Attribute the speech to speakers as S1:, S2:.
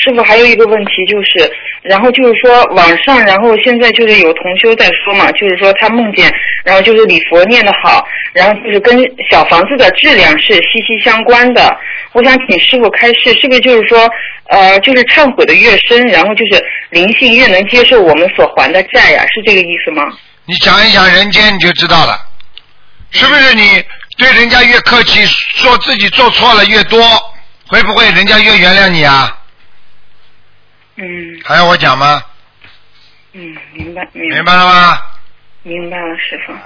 S1: 师傅还有一个问题就是，然后就是说网上，然后现在就是有同修在说嘛，就是说他梦见，然后就是礼佛念得好，然后就是跟小房子的质量是息息相关的。我想请师傅开示，是不是就是说，就是忏悔的越深，然后就是灵性越能接受我们所还的债呀，是这个意思吗？
S2: 你想一想人间你就知道了，是不是你对人家越客气，说自己做错了越多，会不会人家越原谅你啊？还要我讲吗？
S1: 明白
S2: 了吗？
S1: 明白了，师傅。